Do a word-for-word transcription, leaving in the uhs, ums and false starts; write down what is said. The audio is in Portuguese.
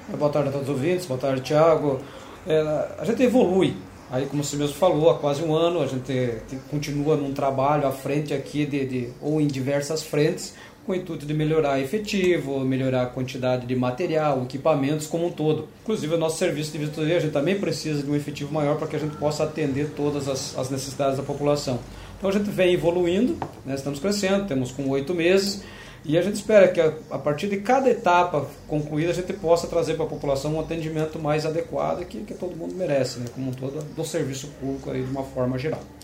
Boa tarde a todos os ouvintes, boa tarde, Thiago. É, a gente evolui, aí como você mesmo falou, há quase um ano, a gente continua num trabalho à frente aqui, de, de, ou em diversas frentes, com o intuito de melhorar efetivo, melhorar a quantidade de material, equipamentos como um todo. Inclusive o nosso serviço de vistoria, a gente também precisa de um efetivo maior para que a gente possa atender todas as, as necessidades da população. Então a gente vem evoluindo, né, estamos crescendo, temos com oito meses, e a gente espera que a, a partir de cada etapa concluída a gente possa trazer para a população um atendimento mais adequado que, que todo mundo merece, né, como um todo, do serviço público aí, de uma forma geral.